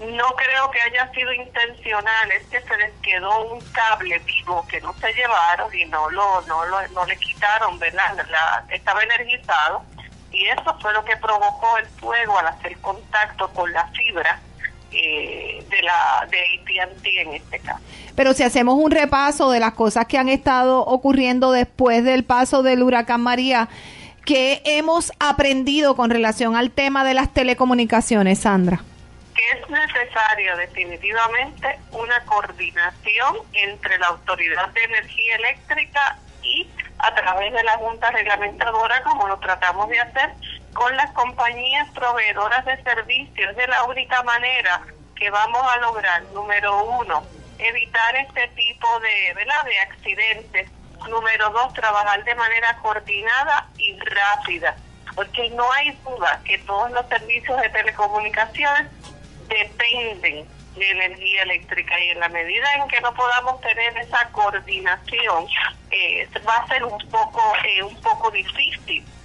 No creo que haya sido intencional, es que se les quedó un cable vivo que no se llevaron y no le quitaron, ¿verdad? Estaba energizado y eso fue lo que provocó el fuego al hacer contacto con la fibra de AT&T en este caso. Pero si hacemos un repaso de las cosas que han estado ocurriendo después del paso del huracán María, ¿qué hemos aprendido con relación al tema de las telecomunicaciones, Sandra? Que es necesario definitivamente una coordinación entre la Autoridad de Energía Eléctrica y a través de la Junta Reglamentadora, como lo tratamos de hacer, con las compañías proveedoras de servicios. De la única manera que vamos a lograr, número 1, evitar este tipo de accidentes. Número 2, trabajar de manera coordinada y rápida, porque no hay duda que todos los servicios de telecomunicaciones dependen de energía eléctrica y en la medida en que no podamos tener esa coordinación va a ser un poco difícil